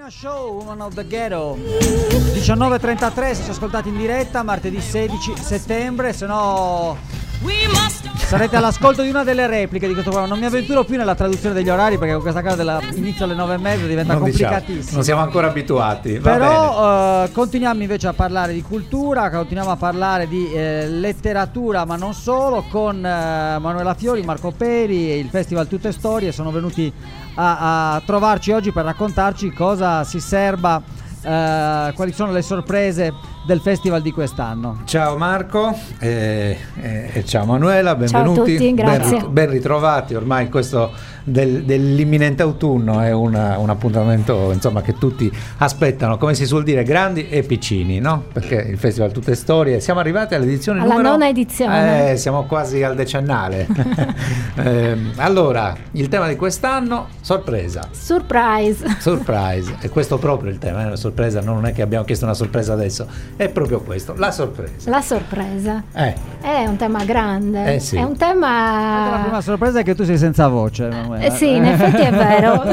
Show, Woman of the Ghetto, 19:33, se ci ascoltate in diretta, martedì 16 settembre, se no sarete all'ascolto di una delle repliche di questo programma. Non mi avventuro più nella traduzione degli orari perché con questa cosa dell'inizio alle 9:30 diventa complicatissimo. Non siamo ancora abituati. Però continuiamo invece a parlare di cultura, continuiamo a parlare di letteratura, ma non solo, con Manuela Fiori, Marco Peri e il Festival Tutte Storie. Sono venuti a trovarci oggi per raccontarci cosa si serba, quali sono le sorprese del festival di quest'anno. Ciao Marco e ciao Manuela, benvenuti. Ciao a tutti, grazie. Ben ritrovati. Ormai questo dell'imminente autunno è un appuntamento, insomma, che tutti aspettano, come si suol dire, grandi e piccini, no? Perché il Festival Tutte Storie, siamo arrivati all'edizione alla nona edizione. Siamo quasi al decennale. Allora, il tema di quest'anno, sorpresa. Surprise. E questo proprio il tema, la sorpresa. Non è che abbiamo chiesto una sorpresa adesso. È proprio questo, la sorpresa. La sorpresa è un tema grande. Sì. È un tema. La prima sorpresa è che tu sei senza voce, Manuela. Sì, in effetti è vero.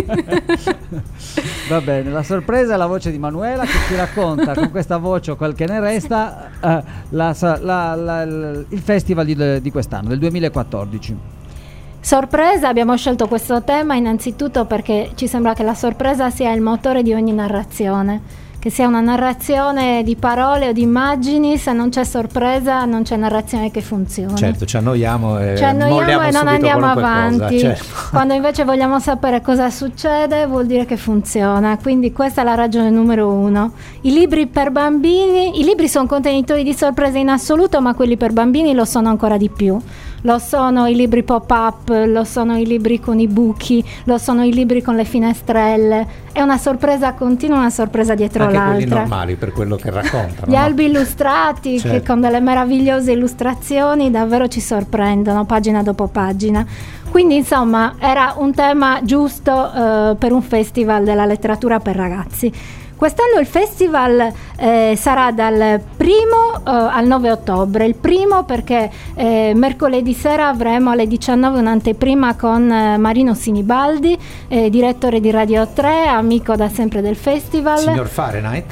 Va bene, la sorpresa è la voce di Manuela che ci racconta con questa voce o quel che ne resta il festival di quest'anno, del 2014. Sorpresa, abbiamo scelto questo tema innanzitutto perché ci sembra che la sorpresa sia il motore di ogni narrazione. Che sia una narrazione di parole o di immagini, se non c'è sorpresa non c'è narrazione che funziona. Certo, ci annoiamo e non andiamo avanti. Certo. Quando invece vogliamo sapere cosa succede vuol dire che funziona, quindi questa è la ragione numero uno. I libri per bambini, i libri sono contenitori di sorprese in assoluto, ma quelli per bambini lo sono ancora di più. Lo sono i libri pop-up, lo sono i libri con i buchi, lo sono i libri con le finestrelle. È una sorpresa continua, una sorpresa dietro anche l'altra. Quelli normali, per quello che raccontano. Gli albi illustrati, certo, che con delle meravigliose illustrazioni davvero ci sorprendono, pagina dopo pagina. Quindi insomma era un tema giusto per un festival della letteratura per ragazzi. Quest'anno il festival sarà dal 1° al 9 ottobre. Il primo perché mercoledì sera avremo alle 19 un'anteprima con Marino Sinibaldi, direttore di Radio 3, amico da sempre del festival. Signor Fahrenheit,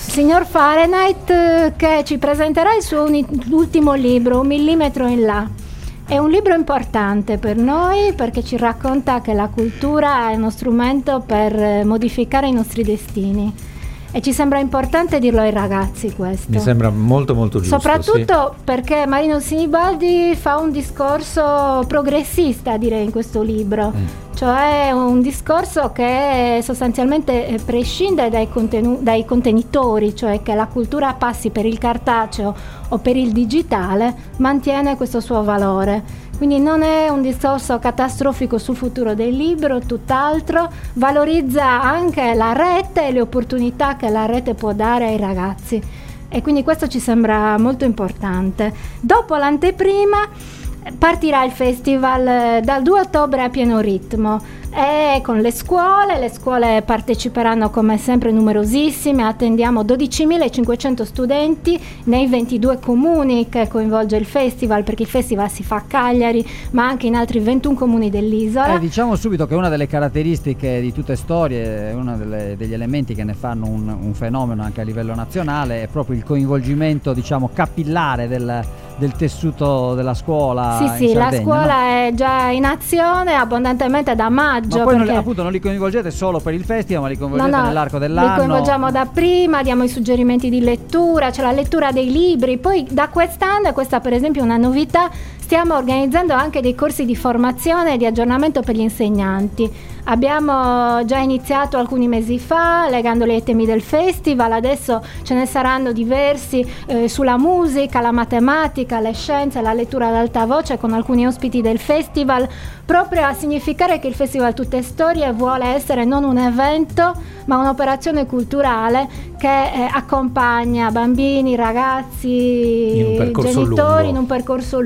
che ci presenterà il suo ultimo libro, Un millimetro in là. È un libro importante per noi perché ci racconta che la cultura è uno strumento per modificare i nostri destini. E ci sembra importante dirlo ai ragazzi questo. Mi sembra molto molto giusto. Soprattutto perché Marino Sinibaldi fa un discorso progressista, direi, in questo libro. Cioè un discorso che sostanzialmente prescinde dai contenitori, cioè che la cultura passi per il cartaceo o per il digitale, mantiene questo suo valore. Quindi non è un discorso catastrofico sul futuro del libro, tutt'altro, valorizza anche la rete e le opportunità che la rete può dare ai ragazzi. E quindi questo ci sembra molto importante. Dopo l'anteprima partirà il festival dal 2 ottobre a pieno ritmo e con le scuole parteciperanno come sempre numerosissime, attendiamo 12.500 studenti nei 22 comuni che coinvolge il festival, perché il festival si fa a Cagliari ma anche in altri 21 comuni dell'isola. Diciamo subito che una delle caratteristiche di Tutte Storie, uno degli elementi che ne fanno un fenomeno anche a livello nazionale, è proprio il coinvolgimento, diciamo, capillare del tessuto della scuola. Sì, Sardegna, la scuola, no? È già in azione abbondantemente da maggio. Ma poi non li coinvolgete solo per il festival, ma li coinvolgete nell'arco dell'anno. Li coinvolgiamo da prima, diamo i suggerimenti di lettura, c'è la lettura dei libri. Poi da quest'anno, e questa per esempio è una novità, stiamo organizzando anche dei corsi di formazione e di aggiornamento per gli insegnanti. Abbiamo già iniziato alcuni mesi fa legandoli ai temi del festival, adesso ce ne saranno diversi sulla musica, la matematica, le scienze, la lettura ad alta voce con alcuni ospiti del festival, proprio a significare che il Festival Tutte Storie vuole essere non un evento ma un'operazione culturale che accompagna bambini, ragazzi, genitori in un percorso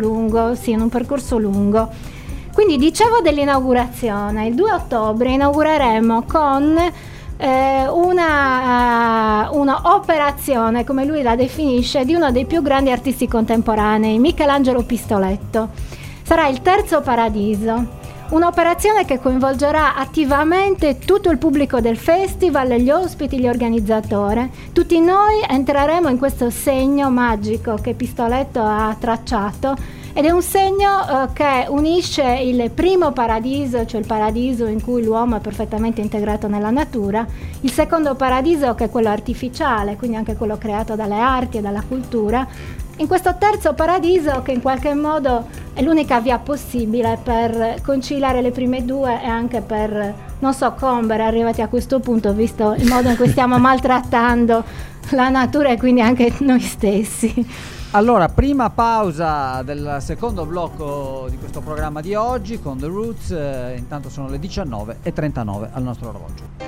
lungo. Quindi dicevo dell'inaugurazione, il 2 ottobre inaugureremo con una operazione, come lui la definisce, di uno dei più grandi artisti contemporanei, Michelangelo Pistoletto. Sarà il Terzo Paradiso, Un'operazione che coinvolgerà attivamente tutto il pubblico del festival, gli ospiti, gli organizzatori. Tutti noi entreremo in questo segno magico che Pistoletto ha tracciato, ed è un segno che unisce il primo paradiso, cioè il paradiso in cui l'uomo è perfettamente integrato nella natura, il secondo paradiso che è quello artificiale, quindi anche quello creato dalle arti e dalla cultura, in questo terzo paradiso che in qualche modo è l'unica via possibile per conciliare le prime due e anche per non soccombere arrivati a questo punto, visto il modo in cui stiamo maltrattando la natura e quindi anche noi stessi. Allora, prima pausa del secondo blocco di questo programma di oggi con The Roots, intanto sono le 19:39 al nostro orologio.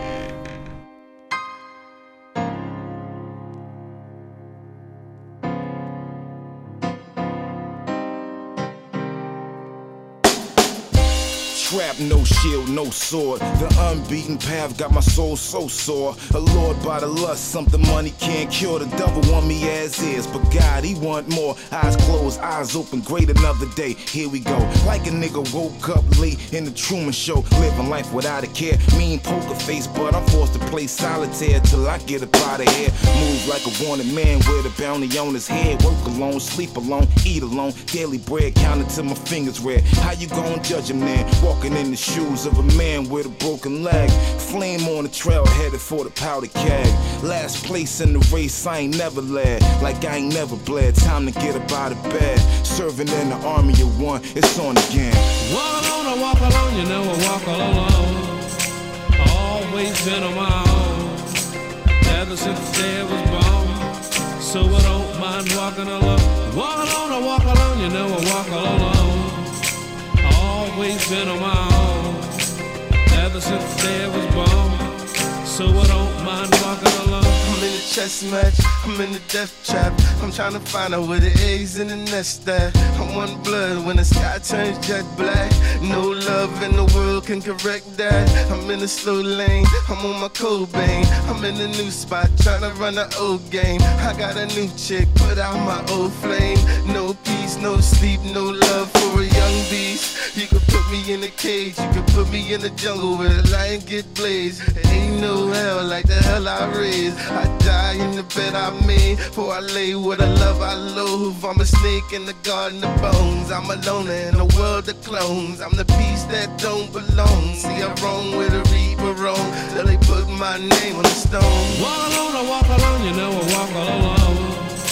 Trap, no shield, no sword. The unbeaten path got my soul so sore. Allured by the lust, something money can't cure. The devil want me as is, but God, he want more. Eyes closed, eyes open, great another day. Here we go. Like a nigga woke up late in the Truman Show, living life without a care. Mean poker face, but I'm forced to play solitaire till I get up out of here. Move like a wanted man with a bounty on his head. Work alone, sleep alone, eat alone. Daily bread counted till my fingers red. How you gon' judge him then? Walking in the shoes of a man with a broken leg. Flame on the trail headed for the powder keg. Last place in the race, I ain't never led. Like I ain't never bled. Time to get up out of bed. Serving in the army of one, it's on again. Walk alone, I walk alone, you know I walk all alone. Always been on my own, ever since the day I was born. So I don't mind walking alone. Walk alone, I walk alone, you know I walk all alone. Always been on my own, ever since the day I was born. So I don't mind walking alone. I'm in a chess match, I'm in the death trap. I'm trying to find out where the eggs in the nest at. I'm one blood when the sky turns jet black. No love in the world can correct that. I'm in a slow lane, I'm on my Cobain. I'm in a new spot, trying to run the old game. I got a new chick, put out my old flame. No peace, no sleep, no love for a young beast. You can put me in a cage, you can put me in the jungle where the lion get blazed. It ain't no hell like the hell I raised. I die in the bed I made, for I lay with a love I loathe. I'm a snake in the garden of bones. I'm a loner in a world of clones. I'm the piece that don't belong. See, I'm wrong with a reaper wrong, till they put my name on the stone. Walk alone, I walk alone, you know I walk all alone.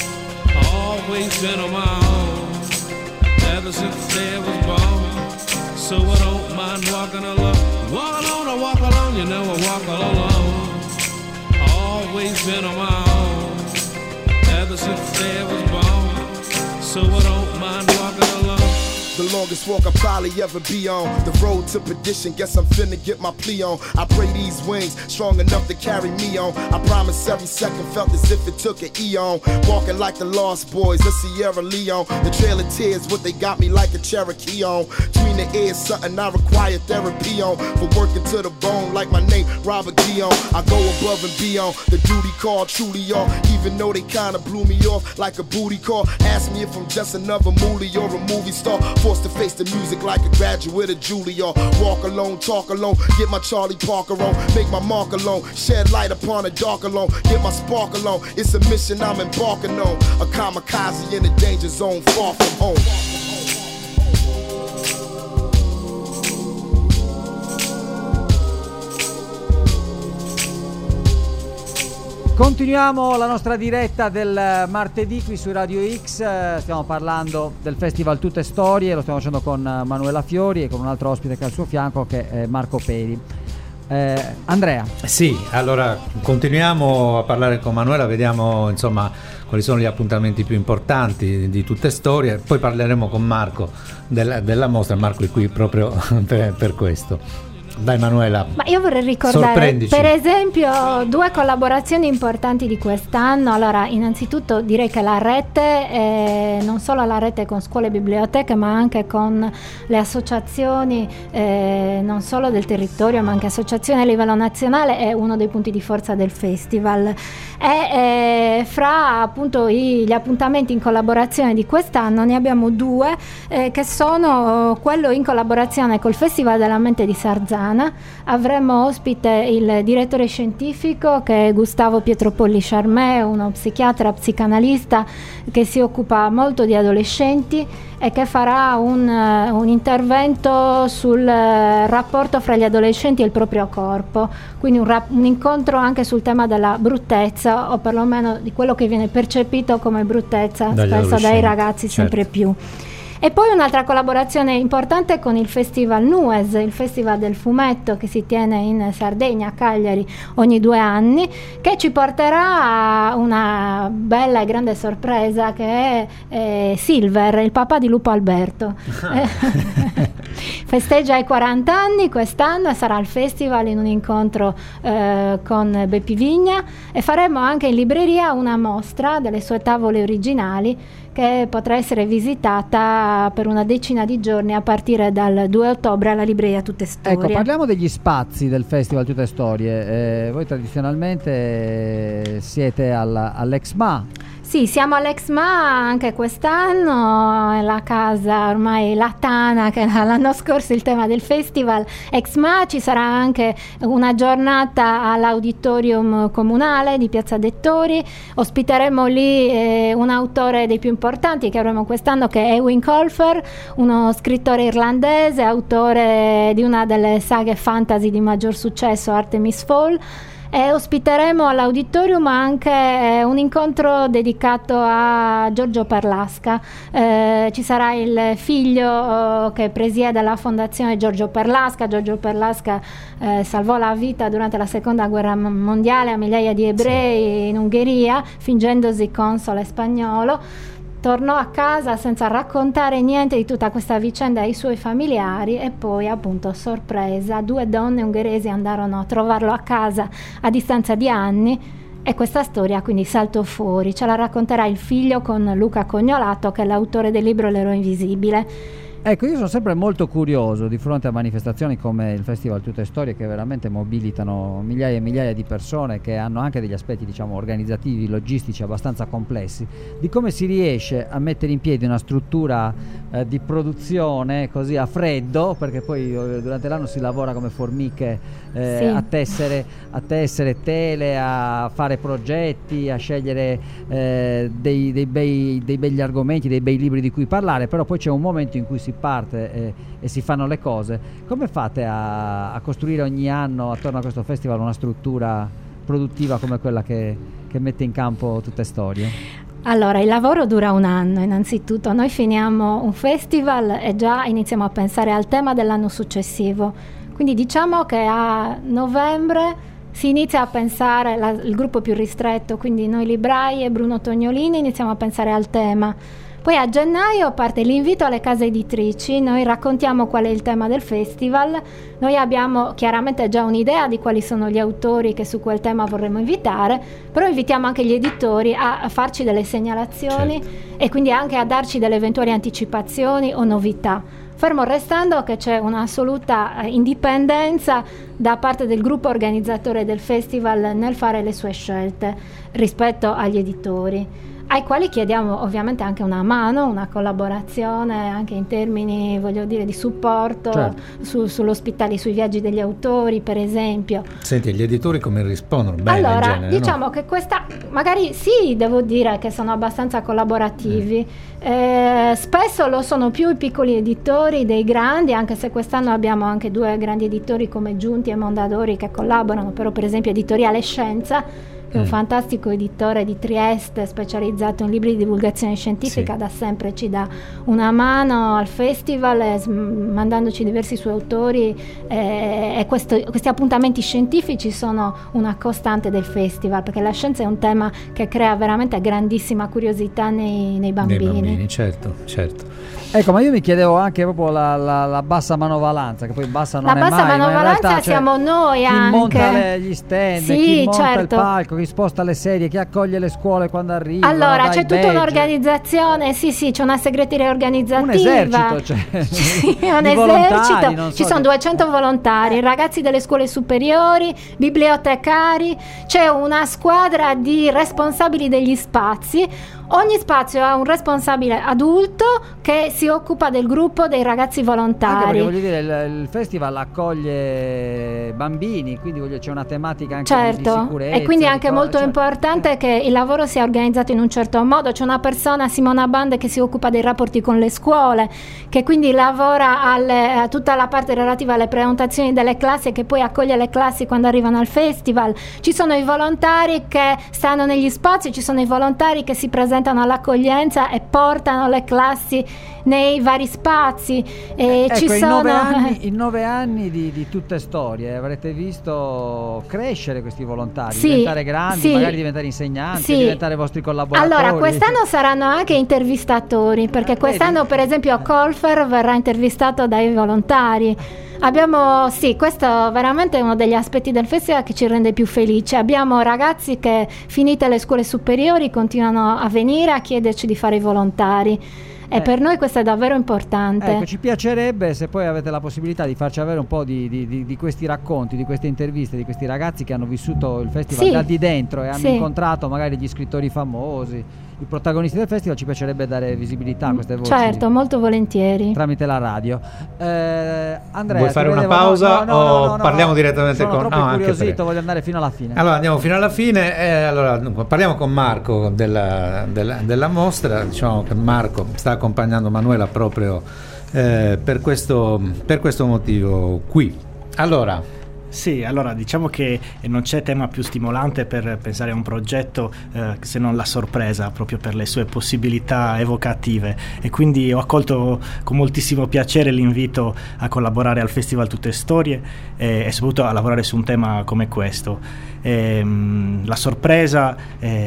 Always been on my own, ever since the day I was born. So I don't mind walking alone. Walk alone, I walk alone, you know I walk all alone. Always been on my own, ever since the day I was born. So I don't mind walking alone. The longest walk I'll probably ever be on. The road to perdition, guess I'm finna get my plea on. I pray these wings strong enough to carry me on. I promise every second felt as if it took an eon. Walking like the Lost Boys, the Sierra Leone. The Trail of Tears, what they got me like a Cherokee on. Between the ears, something I require therapy on. For working to the bone like my name, Robert Guillaume. I go above and beyond the duty call, truly all. Even though they kinda blew me off like a booty call. Ask me if I'm just another moolie or a movie star. Forced to face the music like a graduate of Juilliard. Walk alone, talk alone, get my Charlie Parker on. Make my mark alone, shed light upon a dark alone. Get my spark alone, it's a mission I'm embarking on. A kamikaze in the danger zone, far from home. Continuiamo la nostra diretta del martedì qui su Radio X, stiamo parlando del Festival Tutte Storie, lo stiamo facendo con Manuela Fiori e con un altro ospite che è al suo fianco che è Marco Peri. Andrea. Sì, allora continuiamo a parlare con Manuela, vediamo insomma quali sono gli appuntamenti più importanti di Tutte Storie, poi parleremo con Marco della mostra. Marco è qui proprio per questo. Dai Manuela, Ma io vorrei ricordare sorprendici. per esempio 2 collaborazioni importanti di quest'anno. Allora, innanzitutto direi che la rete, non solo la rete con scuole e biblioteche, ma anche con le associazioni non solo del territorio ma anche associazioni a livello nazionale, è uno dei punti di forza del festival. E fra appunto gli appuntamenti in collaborazione di quest'anno ne abbiamo 2 che sono quello in collaborazione col Festival della Mente di Sarzana. Avremo ospite il direttore scientifico, che è Gustavo Pietropolli Charmé, uno psichiatra psicanalista che si occupa molto di adolescenti e che farà un intervento sul rapporto fra gli adolescenti e il proprio corpo, quindi un incontro anche sul tema della bruttezza, o perlomeno di quello che viene percepito come bruttezza spesso dai ragazzi, sempre più. E poi un'altra collaborazione importante con il Festival Nues, il Festival del Fumetto, che si tiene in Sardegna, a Cagliari, ogni 2 anni, che ci porterà a una bella e grande sorpresa, che è Silver, il papà di Lupo Alberto. Festeggia i 40 anni quest'anno e sarà al festival in un incontro con Beppi Vigna, e faremo anche in libreria una mostra delle sue tavole originali, che potrà essere visitata per una decina di giorni a partire dal 2 ottobre alla libreria Tutte Storie. Ecco, parliamo degli spazi del Festival Tutte Storie. Voi tradizionalmente siete all'Exma. Sì, siamo all'Exma anche quest'anno, è la casa ormai latana che era l'anno scorso il tema del festival. Exma, ci sarà anche una giornata all'auditorium comunale di Piazza Dettori, ospiteremo lì un autore dei più importanti che avremo quest'anno, che è Eowyn Colfer, uno scrittore irlandese, autore di una delle saghe fantasy di maggior successo, Artemis Fowl. E ospiteremo all'auditorium anche un incontro dedicato a Giorgio Perlasca. Ci sarà il figlio che presiede la fondazione Giorgio Perlasca. Giorgio Perlasca salvò la vita durante la seconda guerra mondiale a migliaia di ebrei in Ungheria, fingendosi console spagnolo. Tornò a casa senza raccontare niente di tutta questa vicenda ai suoi familiari, e poi, appunto, sorpresa, 2 donne ungheresi andarono a trovarlo a casa a distanza di anni, e questa storia quindi saltò fuori. Ce la racconterà il figlio con Luca Cognolato, che è l'autore del libro L'eroe invisibile. Ecco, io sono sempre molto curioso di fronte a manifestazioni come il Festival Tutte Storie, che veramente mobilitano migliaia e migliaia di persone, che hanno anche degli aspetti, diciamo, organizzativi, logistici abbastanza complessi, di come si riesce a mettere in piedi una struttura di produzione così a freddo, perché poi durante l'anno si lavora come formiche Sì. a tessere tele, a fare progetti, a scegliere dei begli argomenti, dei bei libri di cui parlare, però poi c'è un momento in cui si parte e si fanno le cose. Come fate a costruire ogni anno attorno a questo festival una struttura produttiva come quella che mette in campo Tutte Storie? Allora, il lavoro dura 1 anno innanzitutto. Noi finiamo un festival e già iniziamo a pensare al tema dell'anno successivo. Quindi diciamo che a novembre si inizia a pensare, il gruppo più ristretto, quindi noi librai e Bruno Tognolini, iniziamo a pensare al tema. Poi a gennaio parte l'invito alle case editrici, noi raccontiamo qual è il tema del festival, noi abbiamo chiaramente già un'idea di quali sono gli autori che su quel tema vorremmo invitare, però invitiamo anche gli editori a farci delle segnalazioni, e quindi anche a darci delle eventuali anticipazioni o novità. Fermo restando che c'è un'assoluta indipendenza da parte del gruppo organizzatore del festival nel fare le sue scelte rispetto agli editori, ai quali chiediamo ovviamente anche una mano, una collaborazione anche in termini, voglio dire, di supporto, certo, sull'ospitali, sui viaggi degli autori, per esempio. Senti, gli editori come rispondono? Bene, in Allora, genere, diciamo no? che questa, magari sì, devo dire che sono abbastanza collaborativi, spesso lo sono più i piccoli editori dei grandi, anche se quest'anno abbiamo anche 2 grandi editori come Giunti e Mondadori che collaborano, però per esempio Editoriale Scienza, che è un fantastico editore di Trieste specializzato in libri di divulgazione scientifica, Sì. da sempre ci dà una mano al festival, mandandoci diversi suoi autori, e questi appuntamenti scientifici sono una costante del festival, perché la scienza è un tema che crea veramente grandissima curiosità nei bambini. Nei bambini, certo. Ecco, ma io mi chiedevo anche proprio la bassa manovalanza, che poi bassa non La è bassa mai, ma in manovalanza realtà, siamo noi chi anche. monta gli stand, Sì, chi monta il certo. palco, chi sposta le sedie, chi accoglie le scuole quando arrivano. Allora, dai c'è tutta badge. un'organizzazione, sì, c'è una segreteria organizzativa. Un esercito, cioè, Sì, un di volontari, esercito. non so Ci sono che- 200 volontari, ragazzi delle scuole superiori, bibliotecari, c'è una squadra di responsabili degli spazi. Ogni spazio ha un responsabile adulto che si occupa del gruppo dei ragazzi Anche volontari. perché voglio dire, il festival accoglie bambini, quindi c'è una tematica anche di Certo, sicurezza. e quindi di anche cose, molto cioè, importante che il lavoro sia organizzato in un certo modo. C'è una persona, Simona Bande, che si occupa dei rapporti con le scuole, che quindi lavora a tutta la parte relativa alle prenotazioni delle classi e che poi accoglie le classi quando arrivano al festival. Ci sono i volontari che stanno negli spazi, ci sono i volontari che si presentano all'accoglienza e portano le classi nei vari spazi. E ecco, ci sono in 9 anni di tutte storie avrete visto crescere questi volontari, Sì, diventare grandi, sì. magari diventare insegnanti, Sì. diventare vostri collaboratori. Allora, quest'anno saranno anche intervistatori, perché quest'anno per esempio Colfer verrà intervistato dai volontari. Abbiamo, sì, questo veramente è uno degli aspetti del festival che ci rende più felici. Abbiamo ragazzi che, finite le scuole superiori, continuano a venire a chiederci di fare i volontari. E per noi questo è davvero importante. Ecco, ci piacerebbe se poi avete la possibilità di farci avere un po' di questi racconti, di queste interviste, di questi ragazzi che hanno vissuto il festival Sì. da di dentro e hanno Sì. incontrato magari gli scrittori famosi, i protagonisti del festival. Ci piacerebbe dare visibilità a queste voci. Certo, molto volentieri. Tramite la radio. Andrea, Vuoi ti fare una vedevo- pausa o no, parliamo direttamente sono con- troppo no, anche incuriosito, perché- voglio andare fino alla fine. Allora andiamo fino alla fine. Allora, dunque, parliamo con Marco della mostra. Diciamo che Marco sta accompagnando Manuela proprio per questo motivo qui. Allora, Sì, allora diciamo che non c'è tema più stimolante per pensare a un progetto se non la sorpresa, proprio per le sue possibilità evocative, e quindi ho accolto con moltissimo piacere l'invito a collaborare al Festival Tutte Storie e soprattutto a lavorare su un tema come questo. La sorpresa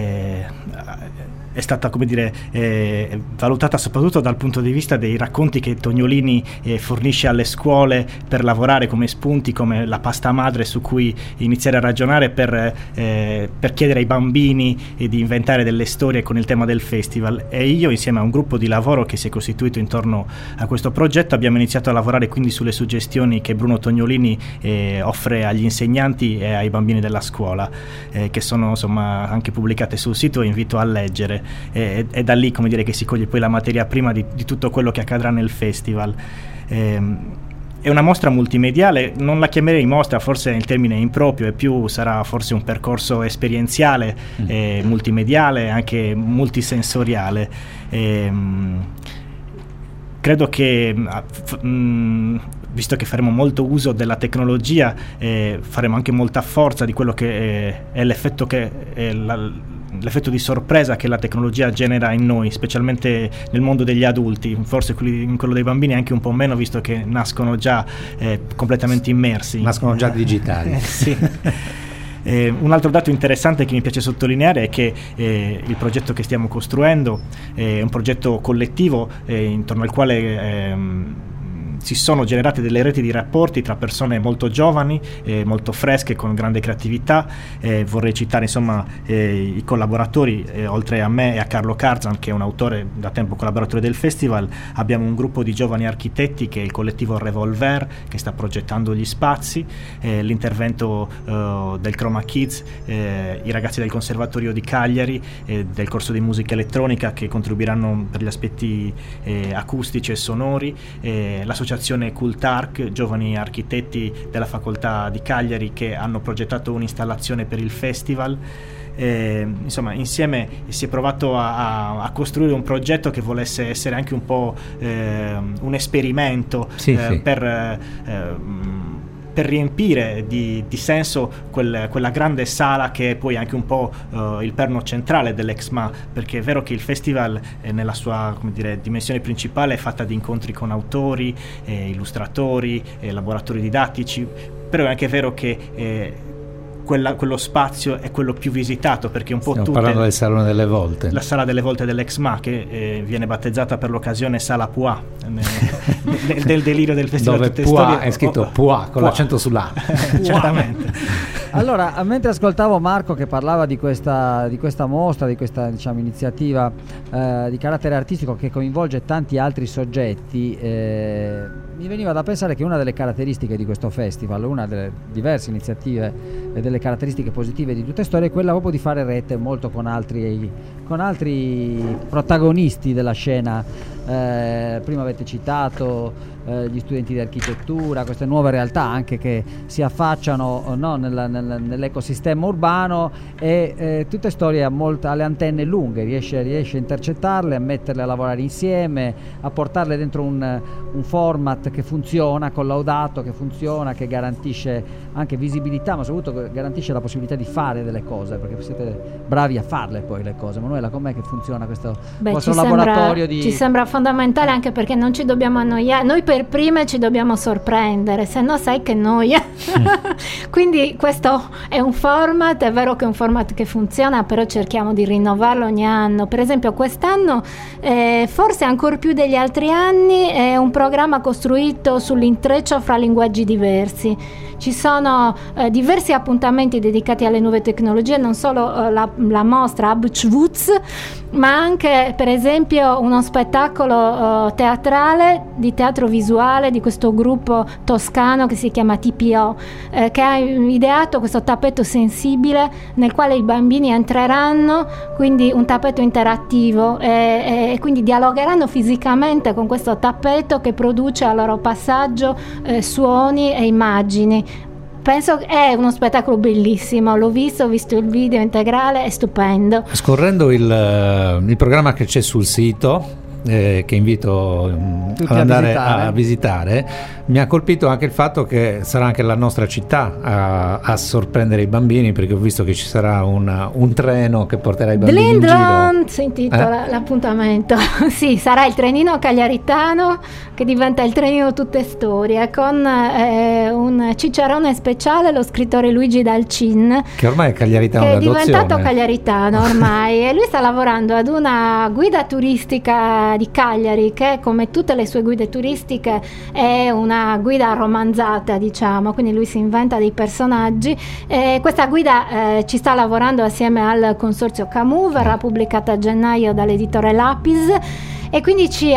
è stata, come dire, valutata soprattutto dal punto di vista dei racconti che Tognolini fornisce alle scuole per lavorare come spunti, come la pasta madre su cui iniziare a ragionare per chiedere ai bambini di inventare delle storie con il tema del festival. E io, insieme a un gruppo di lavoro che si è costituito intorno a questo progetto, abbiamo iniziato a lavorare quindi sulle suggestioni che Bruno Tognolini offre agli insegnanti e ai bambini della scuola, che sono insomma anche pubblicate sul sito e invito a leggere. È da lì, come dire, che si coglie poi la materia prima di tutto quello che accadrà nel festival. È una mostra multimediale, non la chiamerei mostra, forse il termine è improprio, e più sarà forse un percorso esperienziale, multimediale, anche multisensoriale. Credo che visto che faremo molto uso della tecnologia, faremo anche molta forza di quello che è l'effetto l'effetto di sorpresa che la tecnologia genera in noi, specialmente nel mondo degli adulti, forse in quello dei bambini anche un po' meno, visto che nascono già completamente immersi. nascono già digitali. Sì. Un altro dato interessante che mi piace sottolineare è che il progetto che stiamo costruendo è un progetto collettivo intorno al quale si sono generate delle reti di rapporti tra persone molto giovani, molto fresche, con grande creatività. Vorrei citare insomma i collaboratori, oltre a me e a Carlo Carzan, che è un autore da tempo collaboratore del festival. Abbiamo un gruppo di giovani architetti che è il collettivo Revolver, che sta progettando gli spazi, l'intervento del Chroma Kids, i ragazzi del Conservatorio di Cagliari, del corso di musica elettronica, che contribuiranno per gli aspetti acustici e sonori, l'associazione Cultarc, giovani architetti della facoltà di Cagliari, che hanno progettato un'installazione per il festival. Insomma, insieme si è provato a costruire un progetto che volesse essere anche un po' un esperimento, Sì. per riempire di senso quella grande sala che è poi anche un po' il perno centrale dell'Exma, perché è vero che il festival nella sua, come dire, dimensione principale è fatta di incontri con autori, illustratori, laboratori didattici, però è anche vero che quello spazio è quello più visitato, perché un po' stiamo parlando del Salone delle Volte, la Sala delle Volte dell'Exma, che viene battezzata per l'occasione Sala Pua, del delirio del Festival dove Tutte Pua Storie è scritto Pua con l'accento sull'A. Certamente. Allora, mentre ascoltavo Marco che parlava di questa mostra, di questa, diciamo, iniziativa di carattere artistico che coinvolge tanti altri soggetti, mi veniva da pensare che una delle caratteristiche di questo festival, una delle diverse iniziative e delle caratteristiche positive di Tutte Storie, è quella proprio di fare rete molto con altri protagonisti della scena. Prima avete citato gli studenti di architettura, queste nuove realtà anche che si affacciano, no, nell'ecosistema urbano, e Tutte Storie ha alle antenne lunghe, riesce a intercettarle, a metterle a lavorare insieme, a portarle dentro un format che funziona, collaudato, che funziona, che garantisce anche visibilità, ma soprattutto garantisce la possibilità di fare delle cose, perché siete bravi a farle poi le cose. Manuela, com'è che funziona questo vostro laboratorio? Ci sembra fondamentale, anche perché non ci dobbiamo annoiare, noi per prime ci dobbiamo sorprendere, se no sai che noia. Quindi questo è un format, è vero che è un format che funziona, però cerchiamo di rinnovarlo ogni anno. Per esempio quest'anno, forse ancor più degli altri anni, è un programma costruito sull'intreccio fra linguaggi diversi. Ci sono diversi appuntamenti dedicati alle nuove tecnologie, non solo la mostra Abschwutz, ma anche per esempio uno spettacolo teatrale di teatro visuale di questo gruppo toscano che si chiama TPO, che ha ideato questo tappeto sensibile nel quale i bambini entreranno, quindi un tappeto interattivo, e quindi dialogheranno fisicamente con questo tappeto che produce al loro passaggio suoni e immagini. Penso che è uno spettacolo bellissimo, l'ho visto, ho visto il video integrale, è stupendo. Scorrendo il programma che c'è sul sito, che invito ad andare a visitare, mi ha colpito anche il fatto che sarà anche la nostra città a sorprendere i bambini, perché ho visto che ci sarà un treno che porterà i bambini in giro. Si intitola l'appuntamento. Sì, sarà il trenino cagliaritano che diventa il trenino Tutte Storie, con un cicerone speciale, lo scrittore Luigi Dalcin, che ormai è cagliaritano, che è diventato cagliaritano ormai, e lui sta lavorando ad una guida turistica di Cagliari che, come tutte le sue guide turistiche, è una guida romanzata, diciamo, quindi lui si inventa dei personaggi. Questa guida ci sta lavorando assieme al consorzio Camus, verrà pubblicata a gennaio dall'editore Lapis, e quindi ci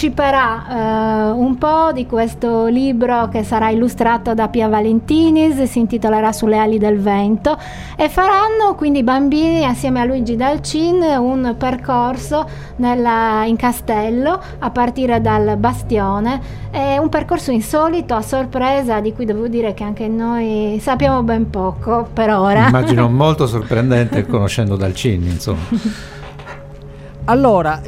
anticiperà un po' di questo libro che sarà illustrato da Pia Valentinis, si intitolerà Sulle ali del vento, e faranno quindi i bambini assieme a Luigi Dalcin un percorso in castello a partire dal bastione. È un percorso insolito, a sorpresa, di cui devo dire che anche noi sappiamo ben poco per ora. Immagino molto sorprendente conoscendo Dalcin, insomma. Allora,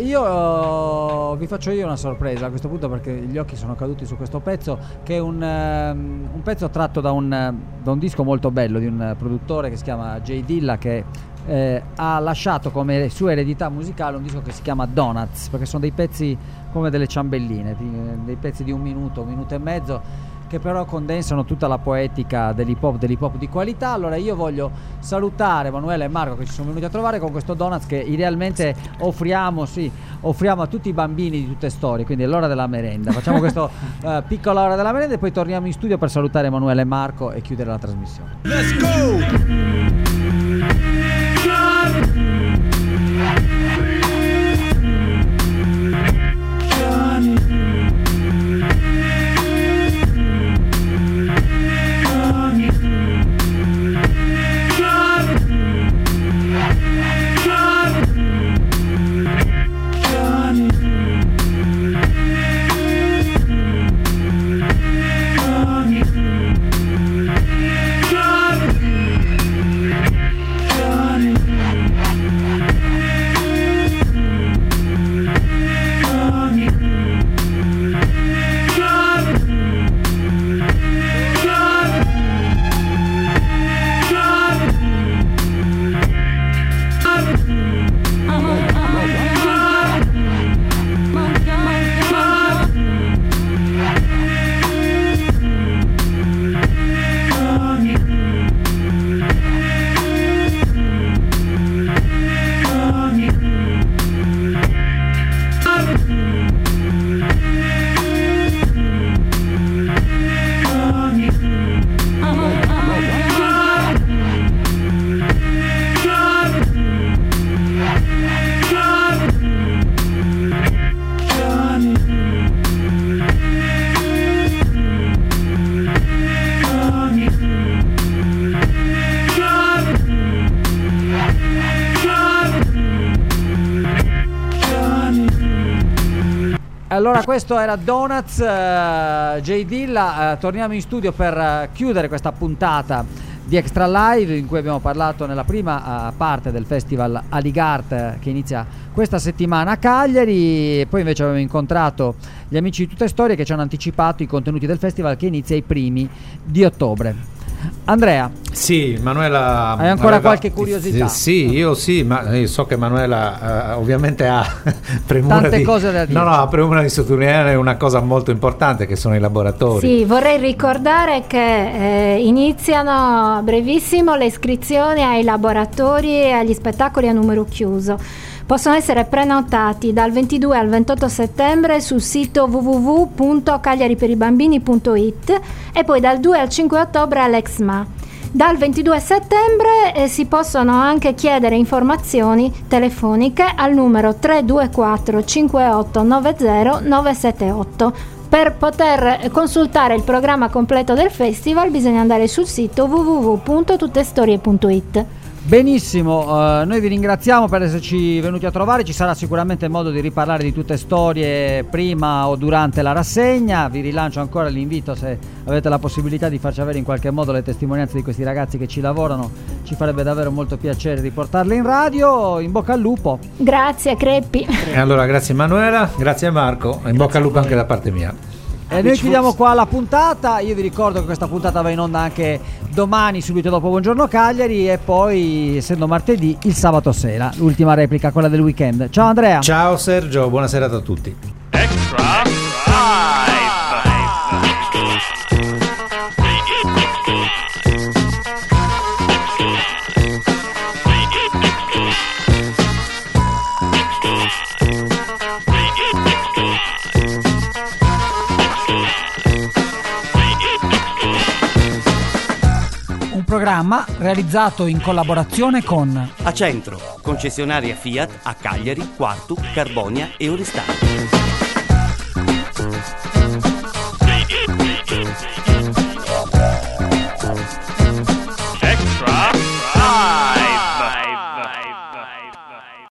io vi faccio una sorpresa a questo punto, perché gli occhi sono caduti su questo pezzo, che è un pezzo tratto da un disco molto bello di un produttore che si chiama Jay Dilla, che ha lasciato come sua eredità musicale un disco che si chiama Donuts, perché sono dei pezzi come delle ciambelline, dei pezzi di un minuto e mezzo, che però condensano tutta la poetica dell'hip hop di qualità. Allora io voglio salutare Manuela e Marco, che ci sono venuti a trovare con questo Donuts che idealmente offriamo a tutti i bambini di Tutte Storie, quindi è l'ora della merenda. Facciamo questa piccola ora della merenda e poi torniamo in studio per salutare Manuela e Marco e chiudere la trasmissione. Let's go! Allora questo era Donuts, J Dilla, torniamo in studio per chiudere questa puntata di Extra Live in cui abbiamo parlato nella prima parte del festival Aligart che inizia questa settimana a Cagliari, e poi invece abbiamo incontrato gli amici di Tutte Storie che ci hanno anticipato i contenuti del festival che inizia i primi di ottobre. Andrea, sì, Manuela, hai ancora qualche curiosità? Sì, io ma io so che Manuela ovviamente ha premura tante cose da dire. No, ha premura di sottolineare una cosa molto importante che sono i laboratori. Sì, vorrei ricordare che iniziano a brevissimo le iscrizioni ai laboratori e agli spettacoli a numero chiuso. Possono essere prenotati dal 22 al 28 settembre sul sito www.cagliariperibambini.it e poi dal 2 al 5 ottobre all'Exma. Dal 22 settembre si possono anche chiedere informazioni telefoniche al numero 324 5890 978. Per poter consultare il programma completo del festival bisogna andare sul sito www.tuttestorie.it. Benissimo, noi vi ringraziamo per esserci venuti a trovare, ci sarà sicuramente modo di riparlare di Tutte Storie prima o durante la rassegna. Vi rilancio ancora l'invito, se avete la possibilità di farci avere in qualche modo le testimonianze di questi ragazzi che ci lavorano, ci farebbe davvero molto piacere riportarle in radio. In bocca al lupo. Grazie Creppi. E allora grazie Manuela, grazie Marco, in bocca al lupo anche da parte mia. E noi chiudiamo qua la puntata. Io vi ricordo che questa puntata va in onda anche domani, subito dopo Buongiorno Cagliari, e poi, essendo martedì, il sabato sera, l'ultima replica, quella del weekend. Ciao Andrea. Ciao Sergio, buona serata a tutti. Extra Programma realizzato in collaborazione con Acentro, concessionaria Fiat a Cagliari, Quartu, Carbonia e Oristano.